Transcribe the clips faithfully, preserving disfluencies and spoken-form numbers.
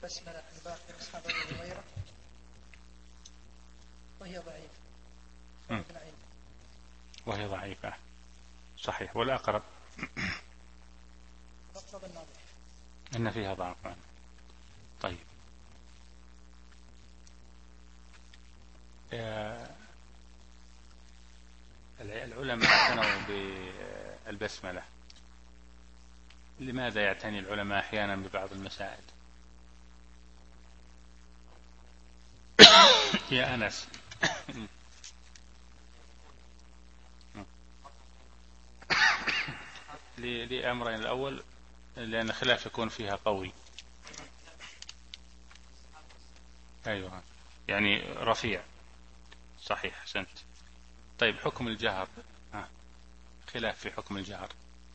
البسملة عن باقي أصحاب أبي هريرة وهي ضعيفة وهي ضعيفة صحيح، والأقرب إن فيها ضعف. طيب العلماء اعتنوا بالبسملة، لماذا يعتني العلماء أحيانا ببعض المسائل؟ يا أنس لأمرين: الأول لأن خلاف يكون فيها قوي، أيوة يعني رفيع، صحيح أحسنت. طيب حكم الجهر، ها. خلاف في حكم الجهر.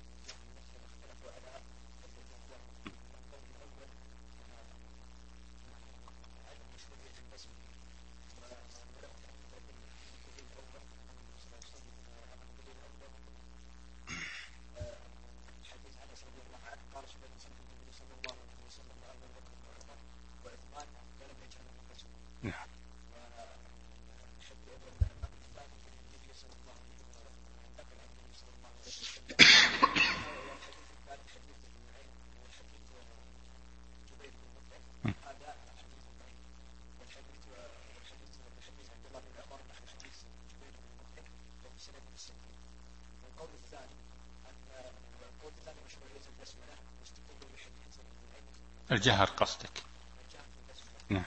الجهر قصدك؟ نعم.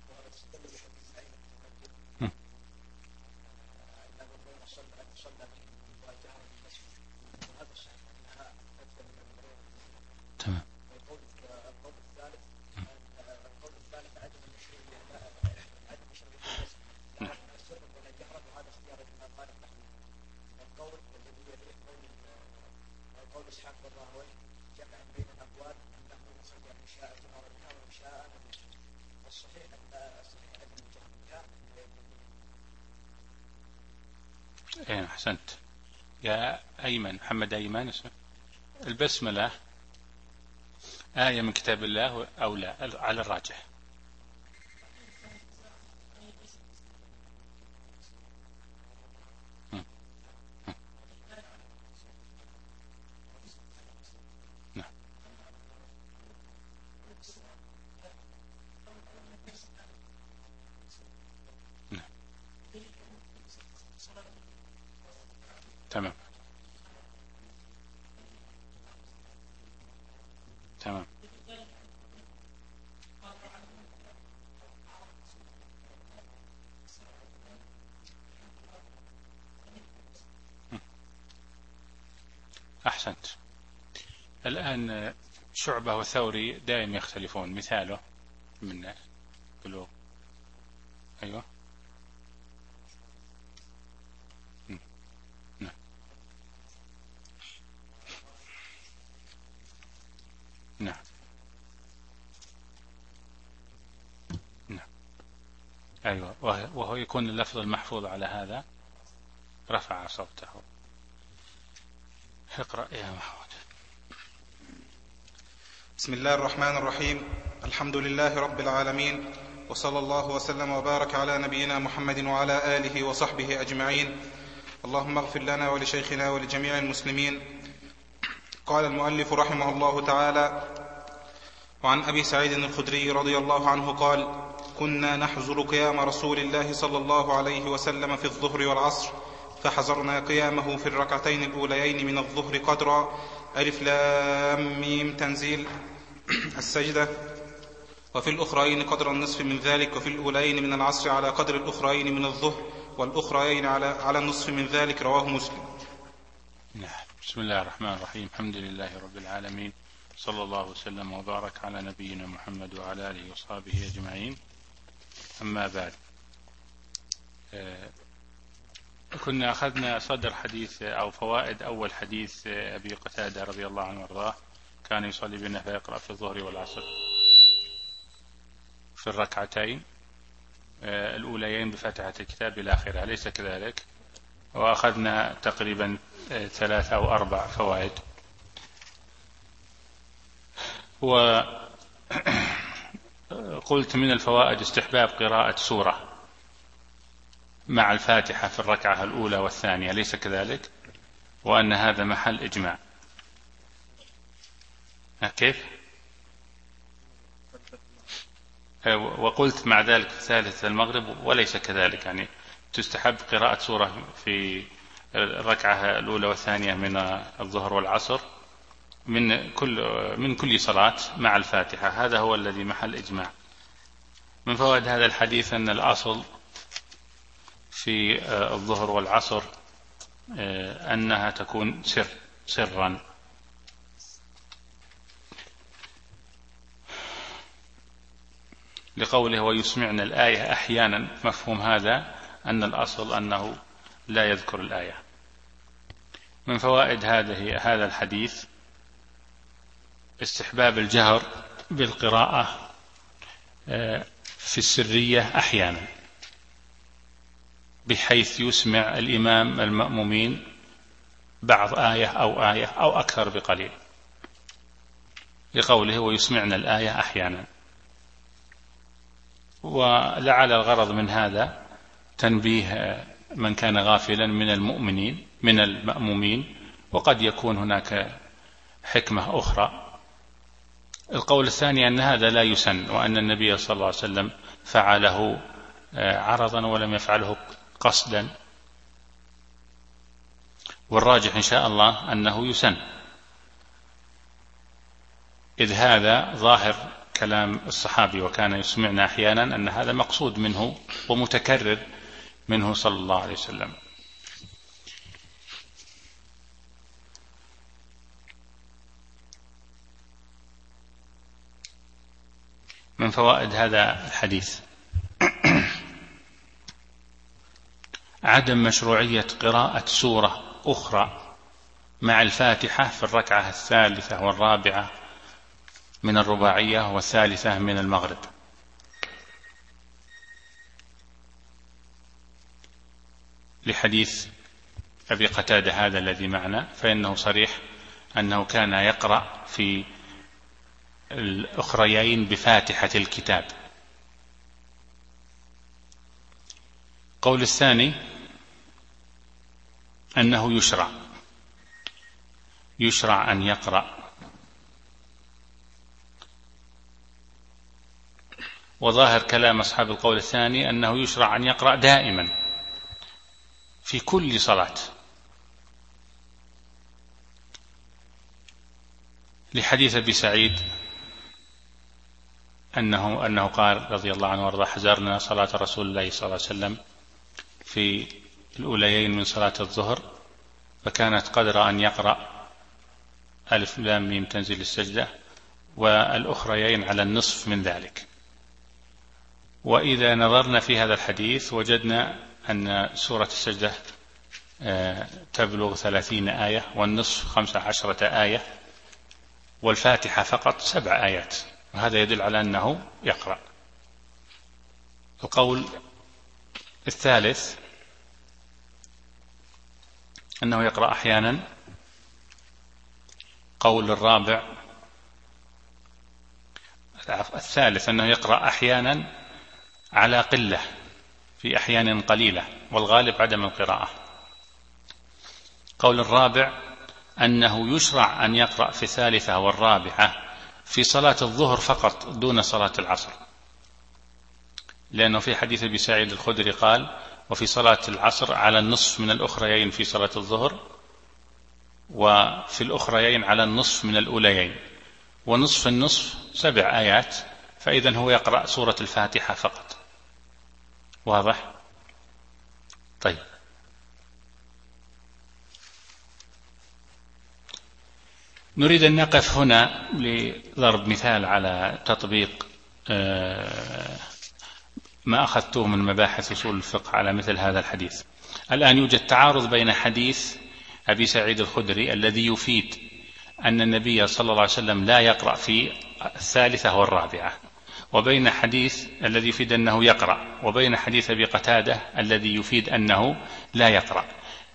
تمام. إيه أحسنت يا أيمن، محمد أيمن اسمه. البسملة آية من كتاب الله أو لا؟ على الراجح. تمام تمام. أحسنت. الآن شعبة وثوري دائما يختلفون، مثاله من بلوغ. أيوة نعم نعم نعم. أيوة، وهو يكون اللفظ المحفوظ على هذا رفع صوته. اقرأ يا محمود. بسم الله الرحمن الرحيم. الحمد لله رب العالمين، وصلى الله وسلم وبارك على نبينا محمد وعلى آله وصحبه أجمعين. اللهم اغفر لنا ولشيخنا ولجميع المسلمين. قال المؤلف رحمه الله تعالى: وعن أبي سعيد الخدري رضي الله عنه قال: كنا نحزر قيام رسول الله صلى الله عليه وسلم في الظهر والعصر، فحزرنا قيامه في الركعتين الأوليين من الظهر قدر ألف لام ميم تنزيل السجدة، وفي الأخرين قدر النصف من ذلك، وفي الأولين من العصر على قدر الأخرين من الظهر، والأخرين على, على النصف من ذلك. رواه مسلم. نعم. بسم الله الرحمن الرحيم. الحمد لله رب العالمين، صلى الله وسلم وبارك على نبينا محمد وعلى آله وصحبه أجمعين. أما بعد، كنا أخذنا صدر حديث أو فوائد أول حديث أبي قتادة رضي الله عنه وارضاه: كان يصلي بنا فيقرأ في الظهر والعصر في الركعتين الأوليين بفتحة الكتاب إلى آخره، أليس كذلك؟ وأخذنا تقريبا ثلاثة أو أربع فوائد. قلت من الفوائد استحباب قراءة سورة مع الفاتحة في الركعة الأولى والثانية، ليس كذلك؟ وأن هذا محل إجماع. كيف؟ وقلت مع ذلك في ثالث المغرب وليس كذلك، يعني تستحب قراءة سورة في الركعة الأولى والثانية من الظهر والعصر من كل من كل صلاة مع الفاتحة، هذا هو الذي محل إجماع. من فوائد هذا الحديث أن الأصل في الظهر والعصر أنها تكون سر سرا، لقوله ويسمعنا الآية أحيانا، مفهوم هذا أن الأصل أنه لا يذكر الآية. من فوائد هذه هذا الحديث استحباب الجهر بالقراءة في السرية أحيانا، بحيث يسمع الإمام المأمومين بعض آية أو آية أو أكثر بقليل، لقوله ويسمعنا الآية أحيانا. ولعل الغرض من هذا تنبيه من كان غافلا من المؤمنين من المأمومين، وقد يكون هناك حكمة أخرى. القول الثاني أن هذا لا يسن، وأن النبي صلى الله عليه وسلم فعله عرضا ولم يفعله قصدا، والراجح إن شاء الله أنه يسن، إذ هذا ظاهر كلام الصحابي وكان يسمعنا أحيانا، أن هذا مقصود منه ومتكرر منه صلى الله عليه وسلم. من فوائد هذا الحديث عدم مشروعية قراءة سورة أخرى مع الفاتحة في الركعة الثالثة والرابعة من الرباعية والثالثة من المغرب، لحديث أبي قتادة هذا الذي معنا، فإنه صريح أنه كان يقرأ في الأخريين بفاتحة الكتاب. قول الثاني أنه يشرع يشرع أن يقرأ، وظاهر كلام أصحاب القول الثاني أنه يشرع أن يقرأ دائما في كل صلاة، لحديث أبي سعيد أنه أنه قال رضي الله عنه وارضاه حزرنا صلاة رسول الله صلى الله عليه وسلم في الأوليين من صلاة الظهر، فكانت قدر أن يقرأ ألف لام ميم تنزيل السجدة، والأخريين على النصف من ذلك. وإذا نظرنا في هذا الحديث وجدنا أن سورة السجدة تبلغ ثلاثين آية، والنصف خمسة عشرة آية، والفاتحة فقط سبع آيات، وهذا يدل على أنه يقرأ. القول الثالث أنه يقرأ أحيانا. قول الرابع الثالث أنه يقرأ أحيانا على قلة، في أحيان قليلة، والغالب عدم القراءة. قول الرابع أنه يشرع أن يقرأ في الثالثة والرابعة في صلاة الظهر فقط دون صلاة العصر، لأنه في حديث أبي سعيد الخدري قال وفي صلاة العصر على النصف من الأخريين في صلاة الظهر، وفي الأخريين على النصف من الأوليين، ونصف النصف سبع آيات، فإذن هو يقرأ سورة الفاتحة فقط. واضح؟ طيب، نريد أن نقف هنا لضرب مثال على تطبيق ما أخذته من مباحث أصول الفقه على مثل هذا الحديث. الآن يوجد تعارض بين حديث أبي سعيد الخدري الذي يفيد أن النبي صلى الله عليه وسلم لا يقرأ في الثالثة والرابعة، وبين حديث الذي يفيد أنه يقرأ، وبين حديث أبي قتادة الذي يفيد أنه لا يقرأ،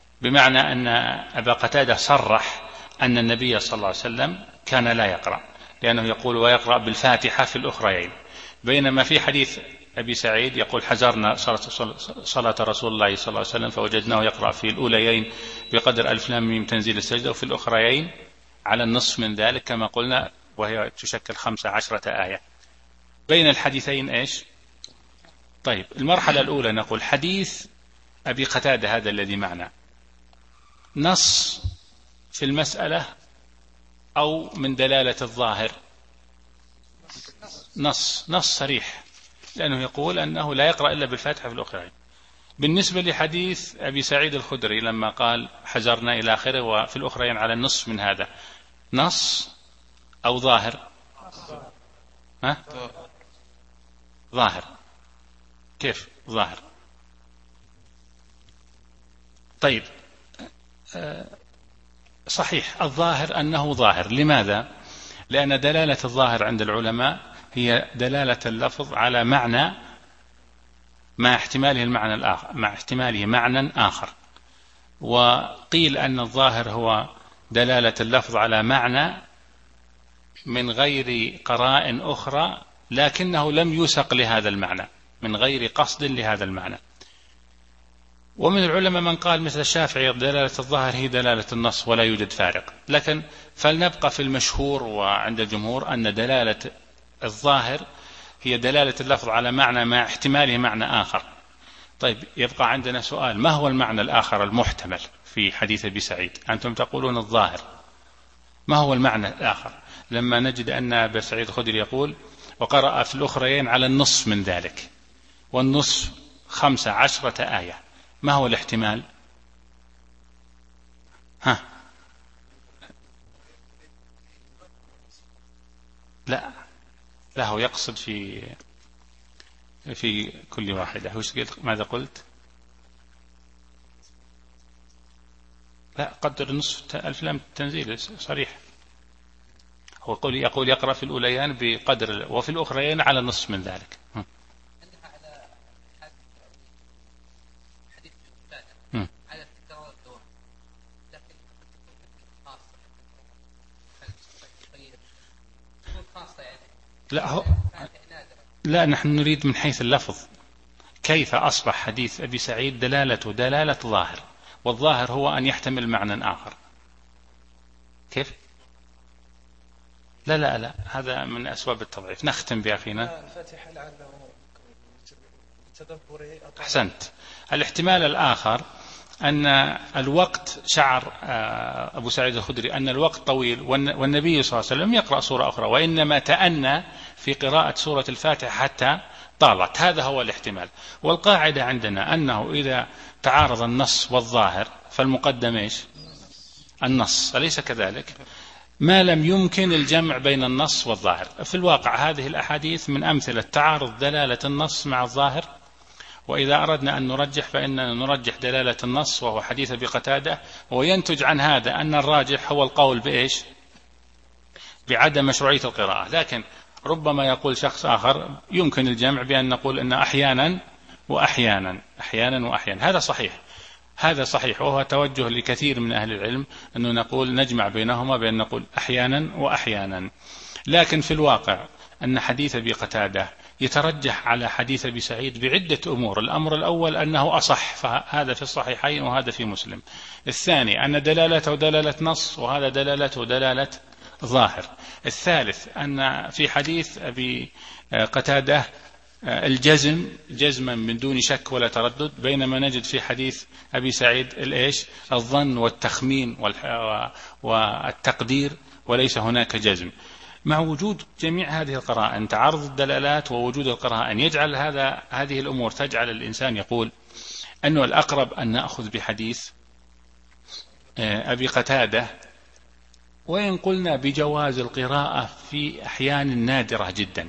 بمعنى أن أبا قتادة صرح أن النبي صلى الله عليه وسلم كان لا يقرأ، لأنه يقول ويقرأ بالفاتحة في الأخريين، بينما في حديث أبي سعيد يقول حجرنا صلاة رسول الله صلى الله عليه وسلم فوجدناه يقرأ في الأوليين بقدر ألف لام ميم تنزيل السجدة، وفي الأخريين على النصف من ذلك كما قلنا، وهي تشكل خمسة عشرة آية. بين الحديثين إيش؟ طيب المرحلة الأولى نقول حديث أبي قتادة هذا الذي معنا نص في المسألة أو من دلالة الظاهر؟ نص نص صريح، لأنه يقول أنه لا يقرأ إلا بالفاتحة في الأخرين. بالنسبة لحديث أبي سعيد الخدري لما قال حجرنا إلى آخره وفي الأخرين على النصف من هذا، نص أو ظاهر؟ ها؟ ظاهر. كيف ظاهر؟ طيب صحيح الظاهر أنه ظاهر. لماذا؟ لأن دلالة الظاهر عند العلماء هي دلالة اللفظ على معنى مع احتماله المعنى الآخر، مع احتماله معنى آخر. وقيل أن الظاهر هو دلالة اللفظ على معنى من غير قرائن أخرى، لكنه لم يسق لهذا المعنى، من غير قصد لهذا المعنى. ومن العلماء من قال مثل الشافعي دلالة الظاهر هي دلالة النص ولا يوجد فارق، لكن فلنبقى في المشهور وعند الجمهور أن دلالة الظاهر هي دلالة اللفظ على معنى مع احتماله معنى آخر. طيب يبقى عندنا سؤال، ما هو المعنى الآخر المحتمل في حديث أبي سعيد؟ أنتم تقولون الظاهر، ما هو المعنى الآخر لما نجد أن أبي سعيد الخدري يقول وقرأ في الأخرين على النصف من ذلك، والنصف خمسة عشرة آية، ما هو الاحتمال؟ ها؟ لا لا هو يقصد في في كل واحدة. ماذا قلت؟ لا قدر نصف ألف لام تنزيل صريح. هو يقول يقول يقرأ في الأوليان بقدر وفي الأخرين على نصف من ذلك. لا هو لا نحن نريد من حيث اللفظ كيف أصبح حديث أبي سعيد دلالته دلالة ظاهر، والظاهر هو أن يحتمل معنى آخر. كيف؟ لا لا لا هذا من أسباب التضعيف. نختم بأخينا. أحسنت. الاحتمال الآخر أن الوقت، شعر أبو سعيد الخدري أن الوقت طويل والنبي صلى الله عليه وسلم يقرأ سورة أخرى، وإنما تأنى في قراءة سورة الفاتحة حتى طالت. هذا هو الاحتمال. والقاعدة عندنا أنه إذا تعارض النص والظاهر فالمقدم إيش؟ النص، أليس كذلك؟ ما لم يمكن الجمع بين النص والظاهر. في الواقع هذه الأحاديث من أمثلة تعارض دلالة النص مع الظاهر، وإذا أردنا أن نرجح فإننا نرجح دلالة النص وهو حديث أبي قتادة، وينتج عن هذا أن الراجح هو القول بإيش؟ بعدم مشروعية القراءة. لكن ربما يقول شخص آخر يمكن الجمع بأن نقول أن أحيانا وأحيانا أحيانا وأحيانا. هذا صحيح، هذا صحيح، وهو توجه لكثير من أهل العلم أنه نقول نجمع بينهما بأن نقول أحيانا وأحيانا. لكن في الواقع أن حديث أبي قتادة يترجح على حديث أبي سعيد بعدة أمور. الأمر الأول أنه أصح، فهذا في الصحيحين وهذا في مسلم. الثاني أن دلالته دلالة نص وهذا دلالته دلالة ظاهر. الثالث أن في حديث أبي قتادة الجزم جزما من دون شك ولا تردد، بينما نجد في حديث أبي سعيد الإيش؟ الظن والتخمين والتقدير، وليس هناك جزم. مع وجود جميع هذه القرائن، تعارض الدلالات ووجود القرائن، يجعل هذا هذه الأمور تجعل الإنسان يقول أنه الأقرب أن نأخذ بحديث أبي قتادة، وإن قلنا بجواز القراءة في أحيان نادرة جدا،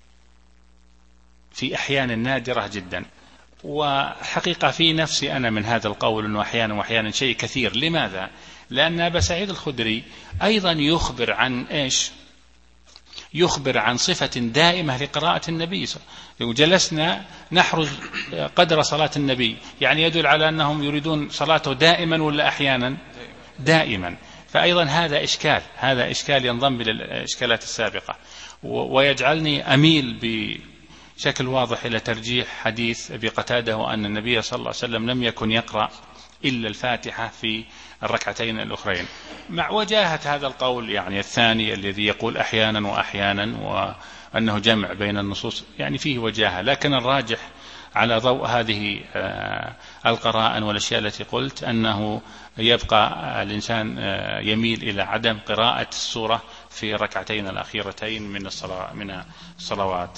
في أحيان نادرة جدا. وحقيقة في نفسي أنا من هذا القول أنه أحيانا وأحيانا شيء كثير. لماذا؟ لأن أبا سعيد الخدري أيضا يخبر عن إيش؟ يخبر عن صفة دائمة لقراءة النبي. وجلسنا نحرز قدر صلاة النبي، يعني يدل على أنهم يريدون صلاته دائما ولا أحيانا؟ دائما. فأيضا هذا إشكال، هذا إشكال ينضم إلى الإشكالات السابقة، ويجعلني أميل بشكل واضح إلى ترجيح حديث أبي قتادة وأن النبي صلى الله عليه وسلم لم يكن يقرأ إلا الفاتحة في الركعتين الأخرين، مع وجاهة هذا القول يعني الثاني الذي يقول أحيانا وأحيانا وأنه جمع بين النصوص، يعني فيه وجاهة. لكن الراجح على ضوء هذه القراءة والأشياء التي قلت أنه يبقى الإنسان يميل إلى عدم قراءة السورة في الركعتين الأخيرتين من الصلاة من الصلوات.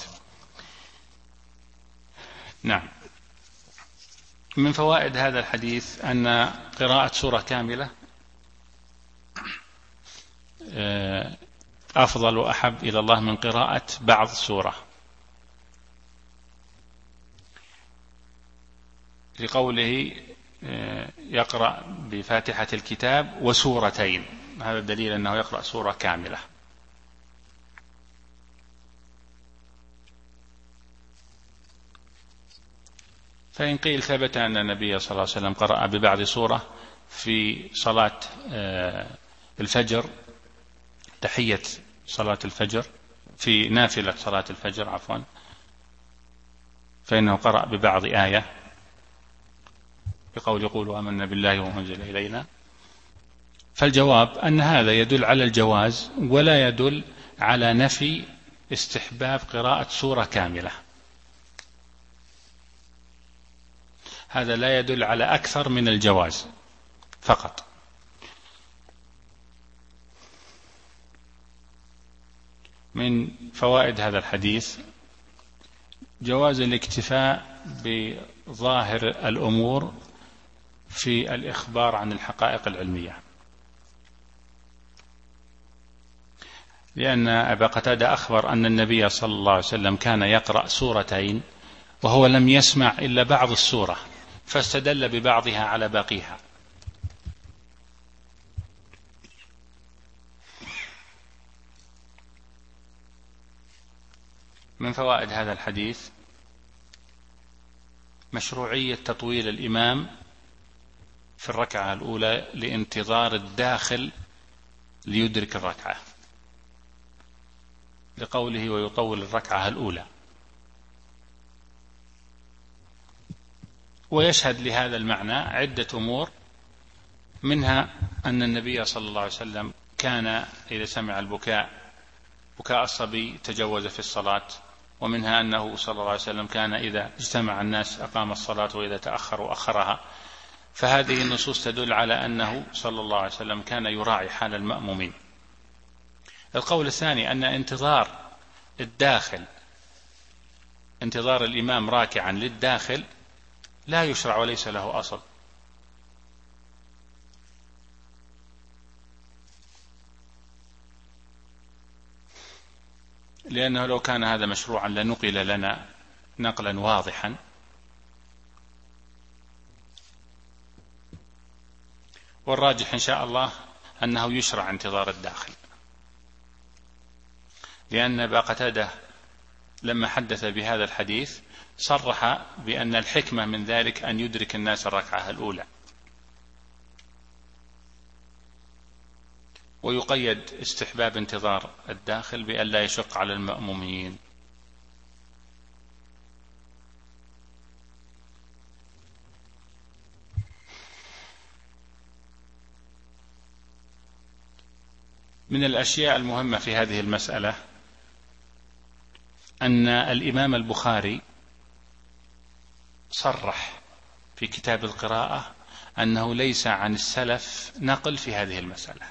نعم. من فوائد هذا الحديث أن قراءة سورة كاملة أفضل وأحب إلى الله من قراءة بعض سورة، لقوله يقرأ بفاتحة الكتاب وسورتين، هذا دليل أنه يقرأ سورة كاملة. فإن قيل ثبت أن النبي صلى الله عليه وسلم قرأ ببعض سورة في صلاة الفجر، تحية صلاة الفجر، في نافلة صلاة الفجر عفوا، فإنه قرأ ببعض آية بقول يقولوا آمنا بالله وما أنزل إلينا. فالجواب أن هذا يدل على الجواز ولا يدل على نفي استحباب قراءة سورة كاملة، هذا لا يدل على أكثر من الجواز فقط. من فوائد هذا الحديث جواز الاكتفاء بظاهر الأمور في الإخبار عن الحقائق العلمية، لأن أبا قتادة أخبر أن النبي صلى الله عليه وسلم كان يقرأ سورتين وهو لم يسمع إلا بعض السورة، فاستدل ببعضها على باقيها. من فوائد هذا الحديث مشروعية تطويل الإمام في الركعة الأولى لانتظار الداخل ليدرك الركعة، لقوله ويطول الركعة الأولى. ويشهد لهذا المعنى عدة أمور، منها أن النبي صلى الله عليه وسلم كان إذا سمع البكاء بكاء الصبي تجوز في الصلاة، ومنها أنه صلى الله عليه وسلم كان إذا اجتمع الناس أقام الصلاة وإذا تأخروا أخرها. فهذه النصوص تدل على أنه صلى الله عليه وسلم كان يراعي حال المأمومين. القول الثاني أن انتظار الداخل، انتظار الإمام راكعا للداخل لا يشرع وليس له أصل، لأنه لو كان هذا مشروعا لنقل لنا نقلا واضحا. والراجح إن شاء الله أنه يشرع انتظار الداخل، لأن أبا قتادة لما حدث بهذا الحديث صرح بأن الحكمة من ذلك أن يدرك الناس الركعة الأولى، ويقيد استحباب انتظار الداخل بأن لا يشق على المأمومين. من الأشياء المهمة في هذه المسألة أن الإمام البخاري صرح في كتاب القراءة أنه ليس عن السلف نقل في هذه المسألة،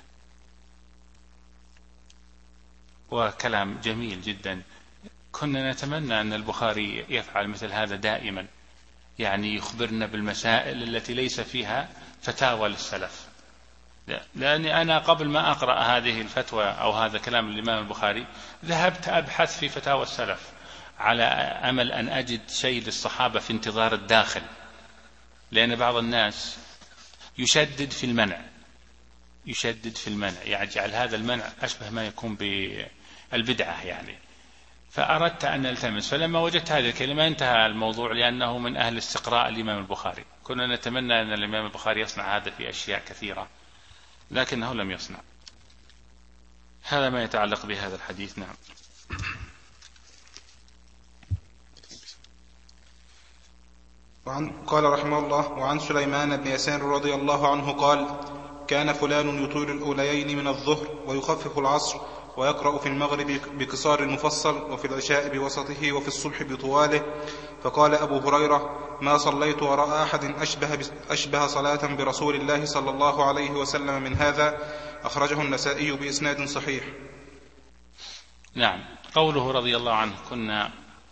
وكلام جميل جدا. كنا نتمنى أن البخاري يفعل مثل هذا دائما، يعني يخبرنا بالمسائل التي ليس فيها فتاوى للسلف. لأني أنا قبل ما أقرأ هذه الفتوى أو هذا كلام الإمام البخاري ذهبت أبحث في فتاوى السلف على أمل أن أجد شيء للصحابة في انتظار الداخل، لأن بعض الناس يشدد في المنع يشدد في المنع يجعل هذا المنع أشبه ما يكون بالبدعة يعني. فأردت أن ألتمس، فلما وجدت هذه الكلمة انتهى الموضوع، لأنه من أهل استقراء الإمام البخاري. كنا نتمنى أن الإمام البخاري يصنع هذا في أشياء كثيرة، لكنه لم يصنع. هذا ما يتعلق بهذا الحديث. نعم. وعن قال رحمه الله: وعن سليمان بن يسار رضي الله عنه قال: كان فلان يطيل الأوليين من الظهر ويخفف العصر، ويقرأ في المغرب بقصار المفصل، وفي العشاء بوسطه، وفي الصبح بطواله. فقال أبو هريرة: ما صليت وراء أحد أشبه, أشبه صلاة برسول الله صلى الله عليه وسلم من هذا. أخرجه النسائي بإسناد صحيح. نعم. قوله رضي الله عنه: كنا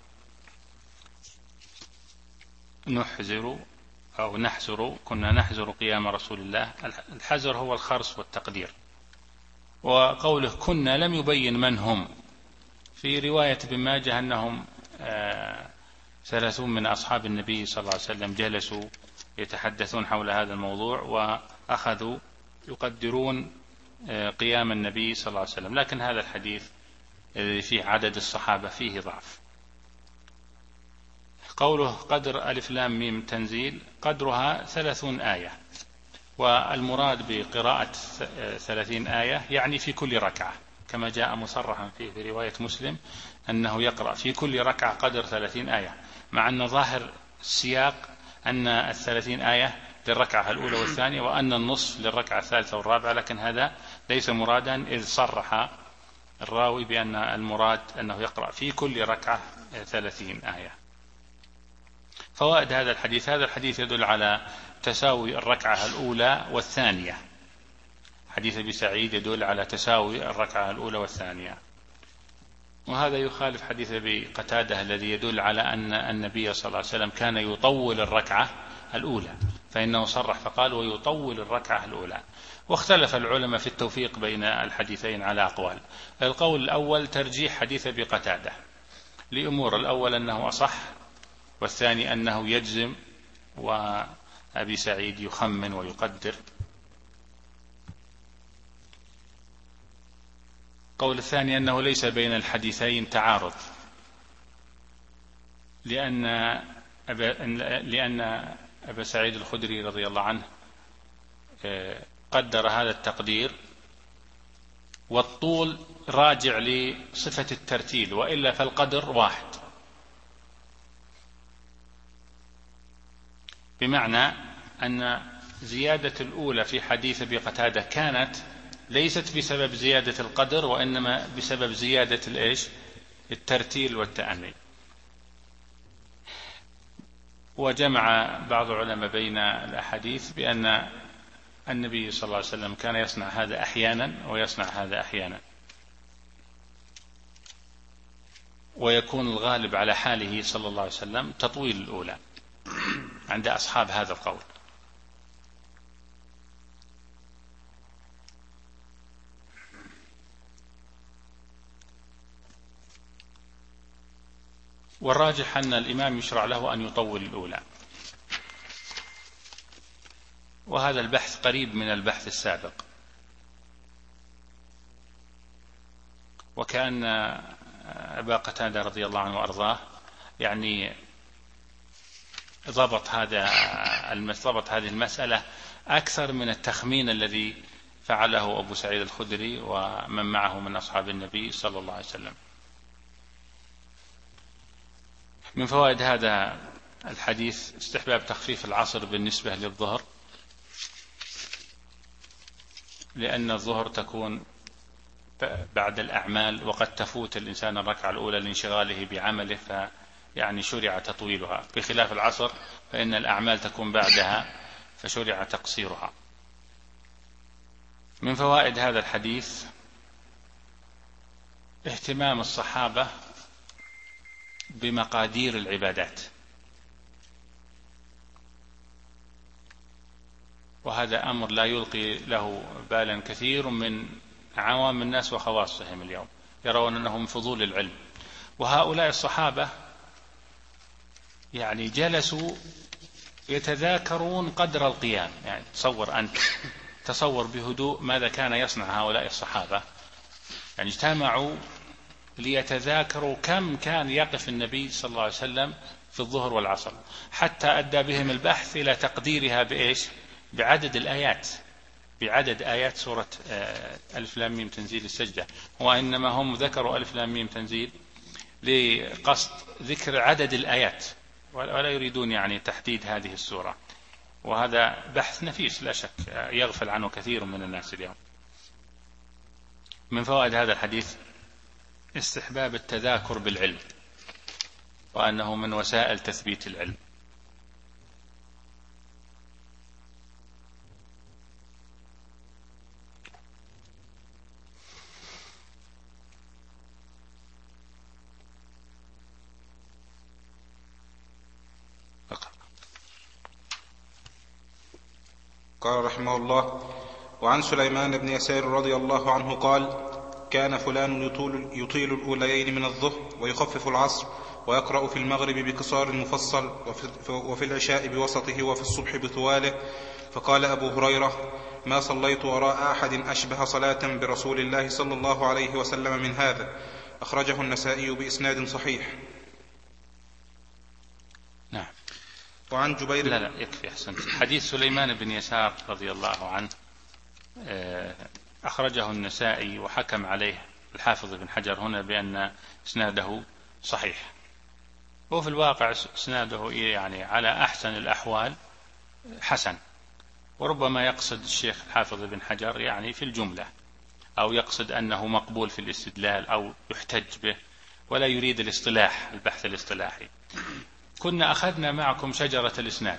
نحزر أو نحزر كنا نحزر قيام رسول الله. الحزر هو الخرص والتقدير. وقوله كنا لم يبين من هم. في رواية ابن ماجه أنهم ثلاثون من أصحاب النبي صلى الله عليه وسلم جلسوا يتحدثون حول هذا الموضوع، وأخذوا يقدرون قيام النبي صلى الله عليه وسلم. لكن هذا الحديث الذي فيه عدد الصحابة فيه ضعف. قوله قدر ألف لام ميم تنزيل، قدرها ثلاثون آية، والمراد بقراءة ثلاثين آية يعني في كل ركعة، كما جاء مصرحا فيه في رواية مسلم أنه يقرأ في كل ركعة قدر ثلاثين آية، مع أن ظاهر السياق أن الثلاثين آية للركعة الأولى والثانية، وأن النصف للركعة الثالثة والرابعة، لكن هذا ليس مرادا، إذ صرح الراوي بأن المراد أنه يقرأ في كل ركعة ثلاثين آية. فوائد هذا الحديث: هذا الحديث يدل على تساوي الركعة الأولى والثانية. حديث أبي سعيد يدل على تساوي الركعة الأولى والثانية، وهذا يخالف حديث أبي قتادة الذي يدل على أن النبي صلى الله عليه وسلم كان يطول الركعة الأولى، فإنه صرح فقال ويطول الركعة الأولى. واختلف العلماء في التوفيق بين الحديثين على أقوال. القول الأول ترجيح حديث أبي قتادة لأمور: الأول أنه أصح، والثاني أنه يجزم، وأبي سعيد يخمن ويقدر. قول الثاني أنه ليس بين الحديثين تعارض، لأن أبا, لأن أبا سعيد الخدري رضي الله عنه قدر هذا التقدير، والطول راجع لصفة الترتيل، وإلا فالقدر واحد، بمعنى أن زيادة الأولى في حديث أبي قتادة كانت ليست بسبب زيادة القدر، وإنما بسبب زيادة الإيش؟ الترتيل والتأني. وجمع بعض العلماء بين الأحاديث بأن النبي صلى الله عليه وسلم كان يصنع هذا أحيانا ويصنع هذا أحيانا، ويكون الغالب على حاله صلى الله عليه وسلم تطويل الأولى عند أصحاب هذا القول. والراجح أن الإمام يشرع له أن يطول الأولى، وهذا البحث قريب من البحث السابق. وكأن أبا قتادة رضي الله عنه وأرضاه يعني ضبط هذا ضبط هذه المسألة أكثر من التخمين الذي فعله أبو سعيد الخدري ومن معه من أصحاب النبي صلى الله عليه وسلم. من فوائد هذا الحديث استحباب تخفيف العصر بالنسبة للظهر، لأن الظهر تكون بعد الأعمال، وقد تفوت الإنسان الركعة الأولى لانشغاله بعمله، فيعني شرع تطويلها، بخلاف العصر فإن الأعمال تكون بعدها فشرع تقصيرها. من فوائد هذا الحديث اهتمام الصحابة بمقادير العبادات، وهذا أمر لا يلقي له بالا كثير من عوام الناس وخواصهم اليوم، يرون أنه من فضول العلم. وهؤلاء الصحابة يعني جلسوا يتذاكرون قدر القيام. يعني تصور أنت تصور بهدوء ماذا كان يصنع هؤلاء الصحابة. يعني اجتمعوا ليتذاكروا كم كان يقف النبي صلى الله عليه وسلم في الظهر والعصر، حتى أدى بهم البحث إلى تقديرها بإيش؟ بعدد الآيات، بعدد آيات سورة ألف لام ميم تنزيل السجدة، وإنما هم ذكروا ألف لام ميم تنزيل لقصد ذكر عدد الآيات، ولا يريدون يعني تحديد هذه السورة. وهذا بحث نفيس لا شك يغفل عنه كثير من الناس اليوم. من فوائد هذا الحديث استحباب التذاكر بالعلم، وأنه من وسائل تثبيت العلم. قال رحمه الله: وعن سليمان بن يسار رضي الله عنه قال: كان فلان يطول, يطيل الأوليين من الظهر ويخفف العصر، ويقرأ في المغرب بقصار مفصل، وفي, وفي العشاء بوسطه، وفي الصبح بطواله. فقال أبو هريرة: ما صليت وراء أحد أشبه صلاة برسول الله صلى الله عليه وسلم من هذا. أخرجه النسائي بإسناد صحيح. نعم. وعن جبير لا لا يكفي أحسنت. حديث سليمان بن يسار رضي الله عنه أخرجه النسائي، وحكم عليه الحافظ بن حجر هنا بأن إسناده صحيح، وفي الواقع إسناده يعني على أحسن الأحوال حسن، وربما يقصد الشيخ الحافظ بن حجر يعني في الجملة، أو يقصد أنه مقبول في الاستدلال أو يحتج به، ولا يريد الاصطلاح البحث الاصطلاحي. كنا أخذنا معكم شجرة الإسناد،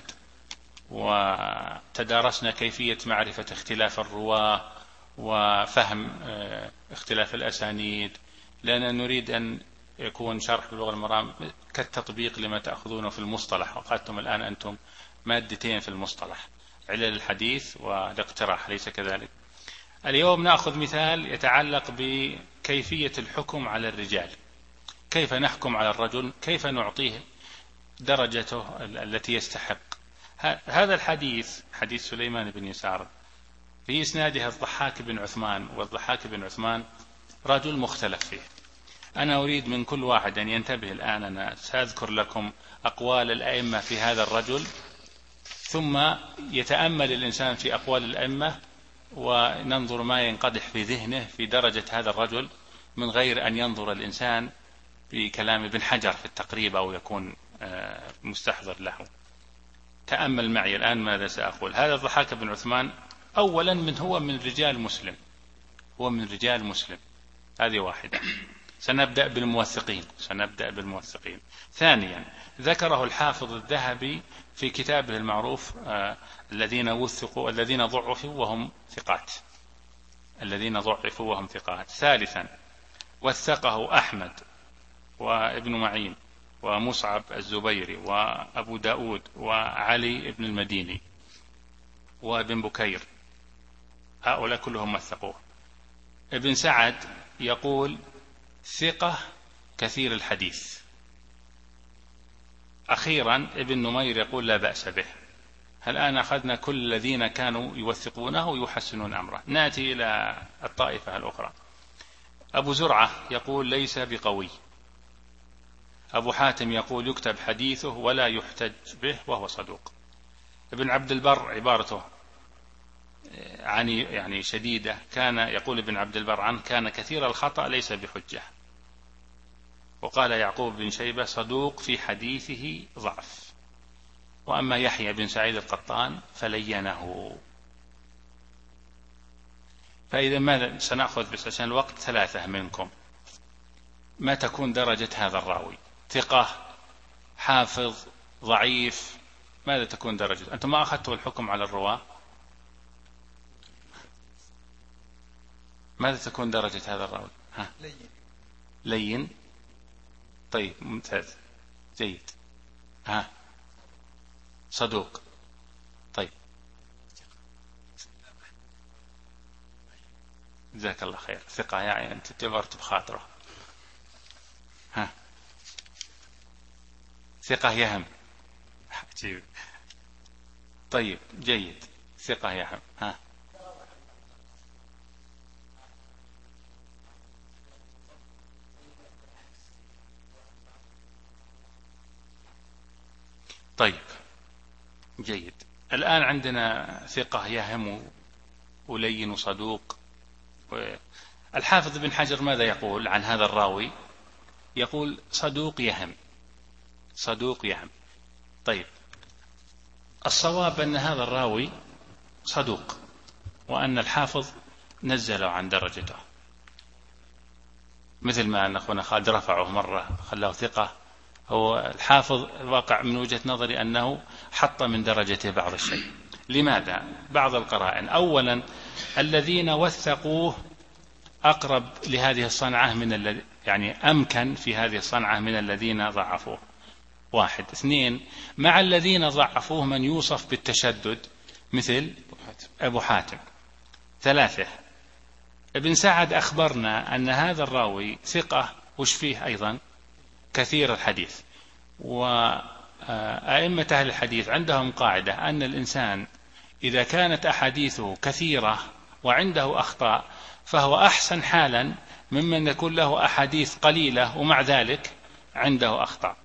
وتدارسنا كيفية معرفة اختلاف الرواة وفهم اختلاف الأسانيد، لأننا نريد أن يكون شرح بلغة المرام كالتطبيق لما تأخذونه في المصطلح. وقدتم الآن أنتم مادتين في المصطلح، علل الحديث والاقتراح، ليس كذلك؟ اليوم نأخذ مثال يتعلق بكيفية الحكم على الرجال، كيف نحكم على الرجل، كيف نعطيه درجته التي يستحق. هذا الحديث حديث سليمان بن يسار في إسناده الضحاك بن عثمان، والضحاك بن عثمان رجل مختلف فيه. أنا أريد من كل واحد أن ينتبه الآن، أنا سأذكر لكم أقوال الأئمة في هذا الرجل، ثم يتأمل الإنسان في أقوال الأئمة وننظر ما ينقدح في ذهنه في درجة هذا الرجل، من غير أن ينظر الإنسان في كلام ابن حجر في التقريب أو يكون مستحضر له. تأمل معي الآن ماذا سأقول. هذا الضحاك بن عثمان أولا من هو من رجال مسلم، هو من رجال مسلم، هذه واحدة. سنبدأ بالموثقين سنبدأ بالموثقين ثانيا، ذكره الحافظ الذهبي في كتابه المعروف آه الذين وثقوا الذين ضعفوا وهم ثقات الذين ضعفوا وهم ثقات. ثالثا، وثقه أحمد وابن معين ومصعب الزبيري وأبو داود وعلي بن المديني وابن بكير، هؤلاء كلهم وثقوه. ابن سعد يقول ثقة كثير الحديث. أخيرا ابن نمير يقول لا بأس به. الآن أخذنا كل الذين كانوا يوثقونه ويحسنون أمره. نأتي إلى الطائفة الأخرى. أبو زرعة يقول ليس بقوي. أبو حاتم يقول يكتب حديثه ولا يحتج به وهو صدوق. ابن عبد البر عبارته عني يعني شديدة، كان يقول ابن عبد البر عنه كان كثير الخطأ ليس بحجة. وقال يعقوب بن شيبة صدوق في حديثه ضعف. وأما يحيى بن سعيد القطان فلينه. فإذا ماذا سنأخذ بس عشان الوقت؟ ثلاثة منكم. ما تكون درجة هذا الراوي؟ ثقة، حافظ، ضعيف، ماذا تكون درجة؟ أنتم ما أخذتوا الحكم على الرواة، ماذا تكون درجة هذا الراوي؟ ها؟ لين. لين. طيب ممتاز جيد. ها؟ صدوق. طيب جزاك الله خير. ثقة يعني أنت جبرت بخاطره. ها؟ ثقة يهم. عجيب. طيب جيد، ثقة يهم. ها؟ طيب جيد. الآن عندنا ثقة يهم ولين صدوق. الحافظ بن حجر ماذا يقول عن هذا الراوي؟ يقول صدوق يهم، صدوق يهم. طيب، الصواب أن هذا الراوي صدوق، وأن الحافظ نزله عن درجته، مثل ما أن أخونا خالد رفعه مرة خلاه ثقة. هو الحافظ واقع من وجهة نظري أنه حط من درجته بعض الشيء. لماذا؟ بعض القرائن. أولا، الذين وثقوه أقرب لهذه الصنعة من الذي يعني أمكن في هذه الصنعة من الذين ضعفوه. واحد. اثنين، مع الذين ضعفوه من يوصف بالتشدد مثل أبو حاتم. ثلاثة، ابن سعد أخبرنا أن هذا الراوي ثقة، وش فيه أيضا كثير الحديث. وأئمة أهل الحديث عندهم قاعدة أن الإنسان إذا كانت أحاديثه كثيرة وعنده أخطاء فهو أحسن حالا ممن يكون له أحاديث قليلة ومع ذلك عنده أخطاء.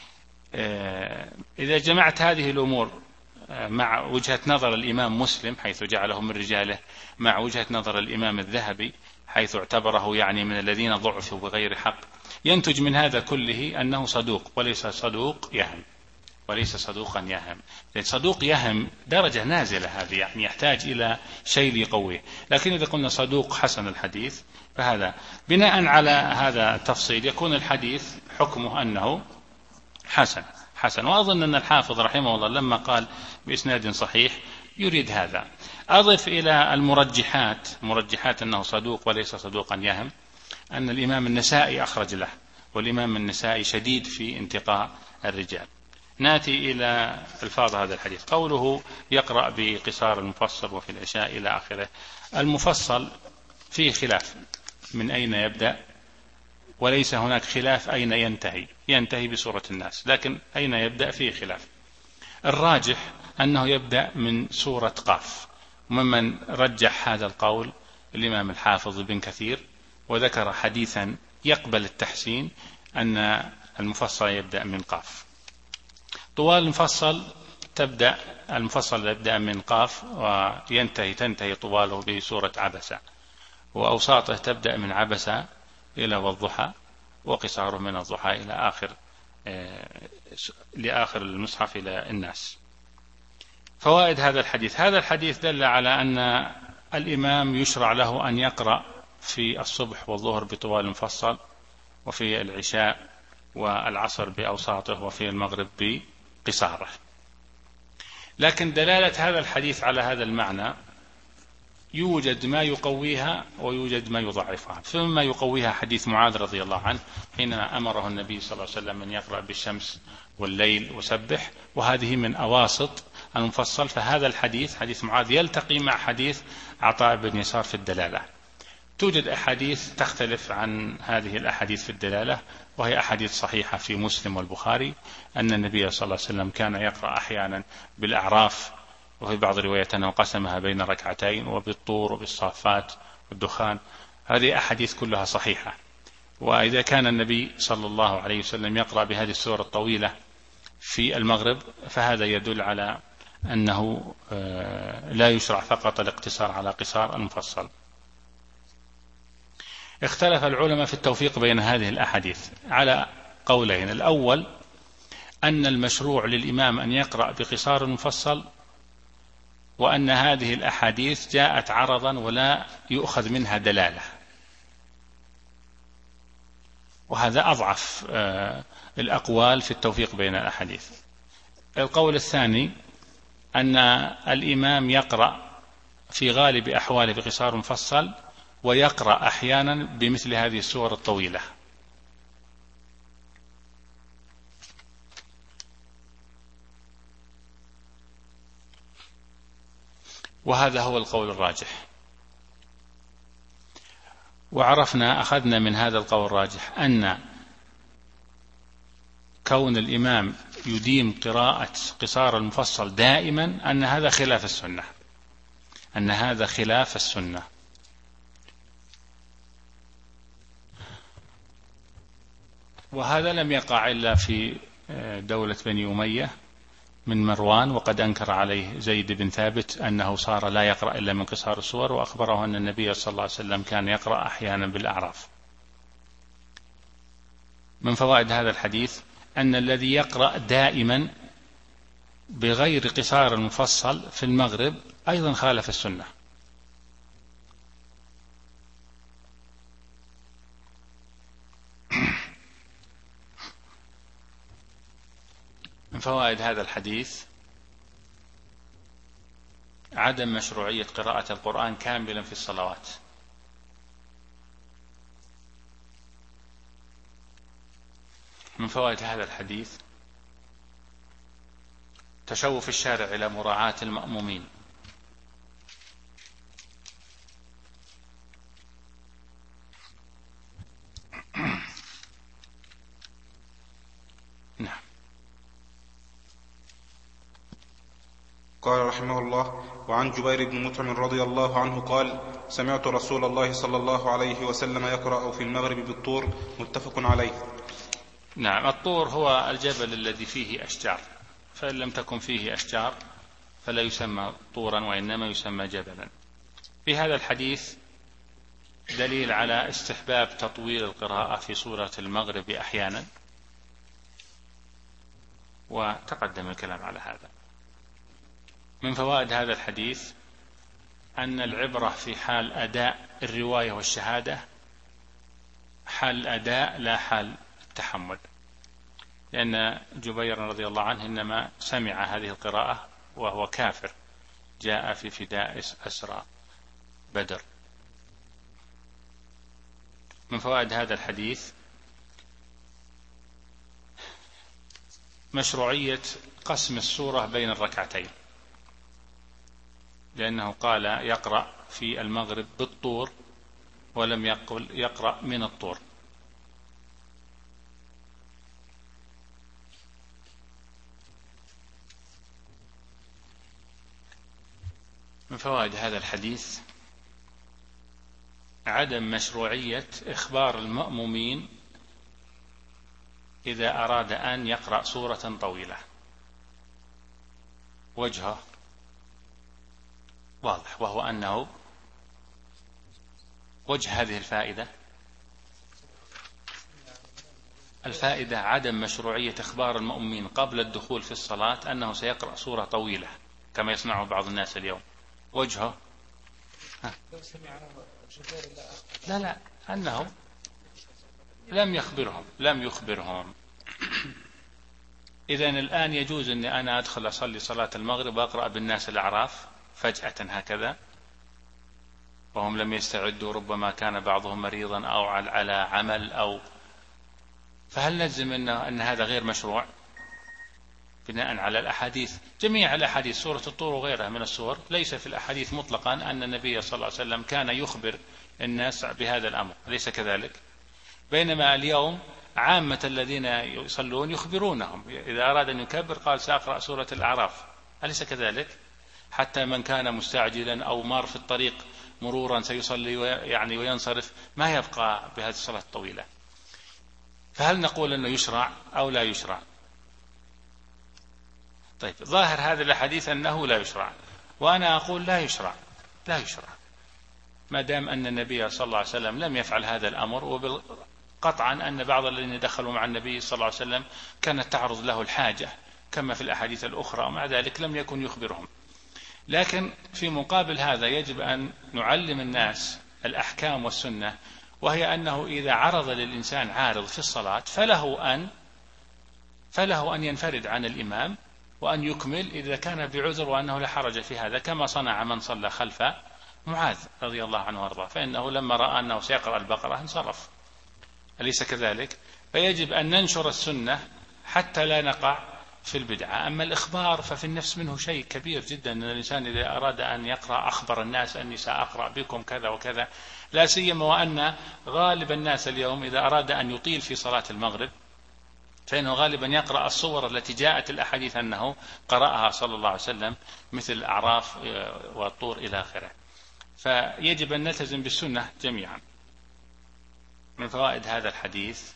إذا جمعت هذه الأمور مع وجهة نظر الإمام مسلم حيث جعله من رجاله، مع وجهة نظر الإمام الذهبي حيث اعتبره يعني من الذين ضعفوا بغير حق، ينتج من هذا كله أنه صدوق وليس صدوق يهم، وليس صدوقا يهم. صدوق يهم درجة نازلة، هذه يعني يحتاج إلى شيء ليقويه. لكن إذا قلنا صدوق حسن الحديث فهذا بناء على هذا التفصيل يكون الحديث حكمه أنه حسن حسن. وأظن أن الحافظ رحمه الله لما قال بإسناد صحيح يريد هذا. أضف إلى المرجحات مرجحات أنه صدوق وليس صدوقا يهم أن الإمام النسائي أخرج له، والإمام النسائي شديد في انتقاء الرجال. ناتي إلى الفاظ هذا الحديث. قوله يقرأ بقصار المفصل وفي العشاء إلى آخره. المفصل فيه خلاف من أين يبدأ، وليس هناك خلاف أين ينتهي. ينتهي بسورة الناس، لكن أين يبدأ فيه خلاف. الراجح أنه يبدأ من سورة قاف، وممن رجح هذا القول الإمام الحافظ بن كثير، وذكر حديثا يقبل التحسين أن المفصل يبدأ من قاف. طوال المفصل تبدأ المفصل يبدأ من قاف وينتهي تنتهي طواله بسورة عبسة، وأوساطه تبدأ من عبسة إلى والضحى، وقصاره من الضحى إلى آخر لآخر المصحف إلى الناس. فوائد هذا الحديث. هذا الحديث دل على أن الإمام يشرع له أن يقرأ في الصبح والظهر بطوال المفصل، وفي العشاء والعصر بأوساطه، وفي المغرب بقصاره. لكن دلالة هذا الحديث على هذا المعنى يوجد ما يقويها ويوجد ما يضعفها. فمما يقويها حديث معاذ رضي الله عنه حينما أمره النبي صلى الله عليه وسلم أن يقرأ بالشمس والليل وسبح، وهذه من أواسط المفصل. فهذا الحديث حديث معاذ يلتقي مع حديث عطاء بن يسار في الدلالة. توجد أحاديث تختلف عن هذه الأحاديث في الدلالة، وهي أحاديث صحيحة في مسلم والبخاري أن النبي صلى الله عليه وسلم كان يقرأ أحيانا بالأعراف، وفي بعض الروايات أنه قسمها بين ركعتين، وبالطور وبالصافات والدخان. هذه أحاديث كلها صحيحة. وإذا كان النبي صلى الله عليه وسلم يقرأ بهذه السورة الطويلة في المغرب فهذا يدل على أنه لا يشرع فقط الاقتصار على قصار المفصل. اختلف العلماء في التوفيق بين هذه الأحاديث على قولين. الأول أن المشروع للإمام أن يقرأ بقصار المفصل، وأن هذه الأحاديث جاءت عرضا ولا يؤخذ منها دلالة، وهذا أضعف الأقوال في التوفيق بين الأحاديث. القول الثاني أن الإمام يقرأ في غالب أحواله بقصار مفصل، ويقرأ أحيانا بمثل هذه السور الطويلة. وهذا هو القول الراجح. وعرفنا أخذنا من هذا القول الراجح أن كون الإمام يديم قراءة قصار المفصل دائما أن هذا خلاف السنة، أن هذا خلاف السنة. وهذا لم يقع إلا في دولة بني أمية، من مروان، وقد أنكر عليه زيد بن ثابت أنه صار لا يقرأ إلا من قصار السور، وأخبره أن النبي صلى الله عليه وسلم كان يقرأ أحيانا بالأعراف. من فوائد هذا الحديث أن الذي يقرأ دائما بغير قصار المفصل في المغرب أيضا خالف السنة. من فوائد هذا الحديث عدم مشروعية قراءة القرآن كاملا في الصلوات. من فوائد هذا الحديث تشوف الشارع إلى مراعاة المأمومين. نعم. قال رحمه الله: وعن جبير بن مطعم رضي الله عنه قال: سمعت رسول الله صلى الله عليه وسلم يقرأ في المغرب بالطور. متفق عليه. نعم. الطور هو الجبل الذي فيه أشجار، فإن لم تكن فيه أشجار فلا يسمى طورا وإنما يسمى جبلا. في هذا الحديث دليل على استحباب تطويل القراءة في سورة المغرب أحيانا، وتقدم الكلام على هذا. من فوائد هذا الحديث أن العبرة في حال أداء الرواية والشهادة حال الأداء لا حال التحمل، لأن جبير رضي الله عنه إنما سمع هذه القراءة وهو كافر جاء في فداء أسرى بدر. من فوائد هذا الحديث مشروعية قسم السورة بين الركعتين، لأنه قال يقرأ في المغرب بالطور ولم يقل يقرأ من الطور. من فوائد هذا الحديث عدم مشروعية إخبار المأمومين إذا أراد أن يقرأ سورة طويلة. وجهه واضح، وهو أنه وجه هذه الفائدة الفائدة عدم مشروعية إخبار المأمومين قبل الدخول في الصلاة أنه سيقرأ سورة طويلة كما يصنعه بعض الناس اليوم. وجهه ها. لا لا أنه لم يخبرهم لم يخبرهم إذن الآن يجوز أني أنا أدخل أصلي صلاة المغرب وأقرأ بالناس الأعراف فجأة هكذا وهم لم يستعدوا، ربما كان بعضهم مريضا أو على عمل أو فهل نجزم أنه أن هذا غير مشروع بناء على الأحاديث؟ جميع الأحاديث سورة الطور وغيرها من السور ليس في الأحاديث مطلقا أن النبي صلى الله عليه وسلم كان يخبر الناس بهذا الأمر، أليس كذلك؟ بينما اليوم عامة الذين يصلون يخبرونهم إذا أراد أن يكبر قال سأقرأ سورة الأعراف، أليس كذلك؟ حتى من كان مستعجلا أو مار في الطريق مرورا سيصلي يعني وينصرف ما يبقى بهذه الصلاة الطويلة. فهل نقول أنه يشرع أو لا يشرع؟ طيب ظاهر هذا الحديث أنه لا يشرع، وأنا أقول لا يشرع لا يشرع ما دام أن النبي صلى الله عليه وسلم لم يفعل هذا الأمر، وقطعا أن بعض الذين دخلوا مع النبي صلى الله عليه وسلم كانت تعرض له الحاجة كما في الأحاديث الأخرى، ومع ذلك لم يكن يخبرهم. لكن في مقابل هذا يجب أن نعلم الناس الأحكام والسنة، وهي أنه إذا عرض للإنسان عارض في الصلاة فله أن فله أن ينفرد عن الإمام وأن يكمل إذا كان بعذر، وأنه لا حرج في هذا كما صنع من صلى خلف معاذ رضي الله عنه وارضاه، فإنه لما رأى أنه سيقرأ البقرة انصرف، أليس كذلك؟ فيجب أن ننشر السنة حتى لا نقع في البدعة. أما الإخبار ففي النفس منه شيء كبير جدا، أن الإنسان إذا أراد أن يقرأ أخبر الناس أني سأقرأ بكم كذا وكذا، لا سيما وأن غالب الناس اليوم إذا أراد أن يطيل في صلاة المغرب فإنه غالبا يقرأ الصور التي جاءت الأحاديث أنه قرأها صلى الله عليه وسلم مثل الأعراف والطور إلى آخره. فيجب أن نلتزم بالسنة جميعا. من فوائد هذا الحديث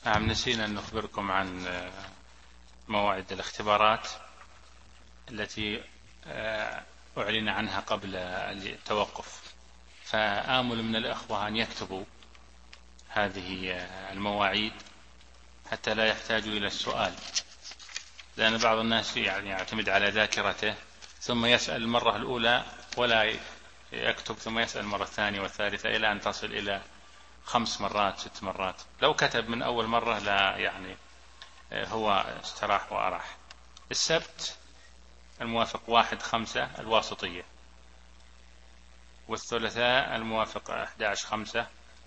نعم، نسينا أن نخبركم عن موعد الاختبارات التي أعلن عنها قبل التوقف، فآمل من الأخوة أن يكتبوا هذه المواعيد حتى لا يحتاجوا إلى السؤال، لأن بعض الناس يعني يعتمد على ذاكرته ثم يسأل المرة الأولى ولا يكتب، ثم يسأل المرة الثانية والثالثة إلى أن تصل إلى خمس مرات ست مرات. لو كتب من أول مرة لا يعني هو استراح وأراح. السبت الموافق واحد خمسة الواسطية، والثلاثاء الموافق أحد عشر خمسة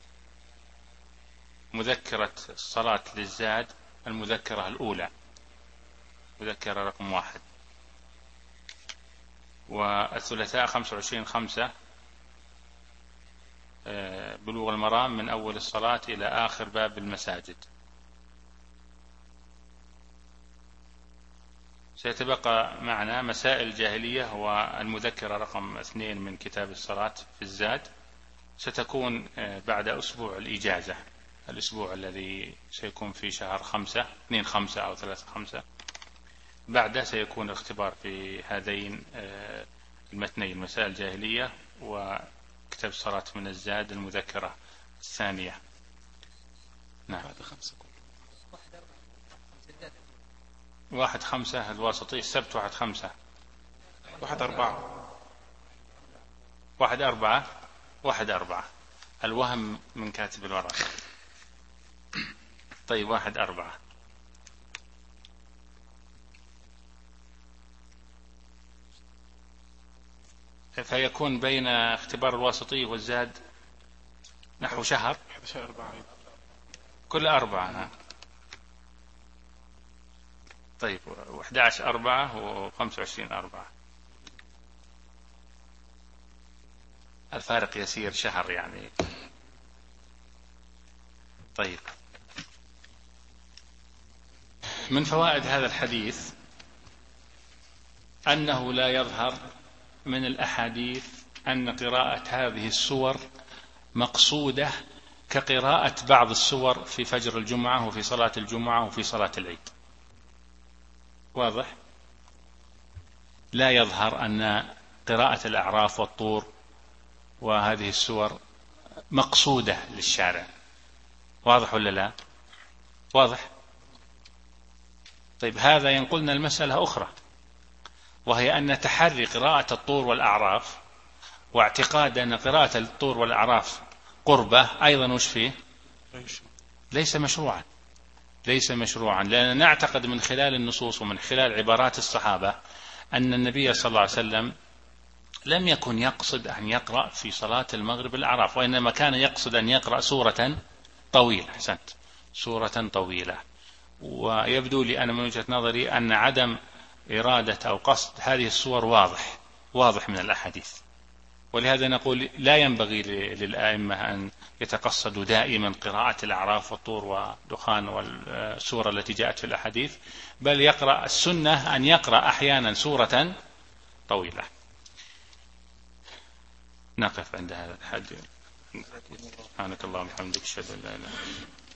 مذكرة الصلاة للزاد المذكرة الأولى مذكرة رقم واحد، والثلاثاء خمسة وعشرين خمسة بلوغ المرام من أول الصلاة إلى آخر باب المساجد. سيتبقى معنا مسائل الجاهلية هو المذكرة رقم اثنين من كتاب الصلاة في الزاد، ستكون بعد أسبوع الإجازة، الأسبوع الذي سيكون في شهر خمسة اثنين خمسة أو ثلاثة خمسة، بعده سيكون الاختبار في هذين المتنين مسائل الجاهلية وكتاب الصلاة من الزاد المذكرة الثانية. نعم. واحد خمسة الواسطي، السبت واحد خمسة واحد أربعة واحد أربعة واحد أربعة الوهم من كاتب الورق. طيب واحد أربعة فيكون بين اختبار الواسطي والزاد نحو شهر كل أربعة. طيب واحد عشر أربعة وخمسة وعشرين أربعة، الفارق يسير شهر يعني. طيب من فوائد هذا الحديث أنه لا يظهر من الأحاديث أن قراءة هذه السور مقصودة كقراءة بعض السور في فجر الجمعة وفي صلاة الجمعة وفي صلاة العيد. واضح؟ لا يظهر أن قراءة الأعراف والطور وهذه السور مقصودة للشارع. واضح ولا لا؟ واضح؟ طيب هذا ينقلنا المسألة أخرى، وهي أن تحري قراءة الطور والأعراف واعتقاد أن قراءة الطور والأعراف قربة أيضا وش فيه؟ ليس مشروعا ليس مشروعا لأننا نعتقد من خلال النصوص ومن خلال عبارات الصحابة أن النبي صلى الله عليه وسلم لم يكن يقصد أن يقرأ في صلاة المغرب الأعراف، وإنما كان يقصد أن يقرأ سورة طويلة. أحسنت، سورة طويلة. ويبدو لي أنا من وجهة نظري أن عدم إرادة أو قصد هذه الصور واضح واضح من الأحاديث، ولهذا نقول لا ينبغي للآئمة أن يتقصدوا دائما قراءة الأعراف والطور ودخان والسورة التي جاءت في الأحاديث، بل يقرأ السنة أن يقرأ أحيانا سورة طويلة. نقف عند هذا الحد. سبحانك اللهم وبحمدك، أشهد أن لا إله إلا أنت.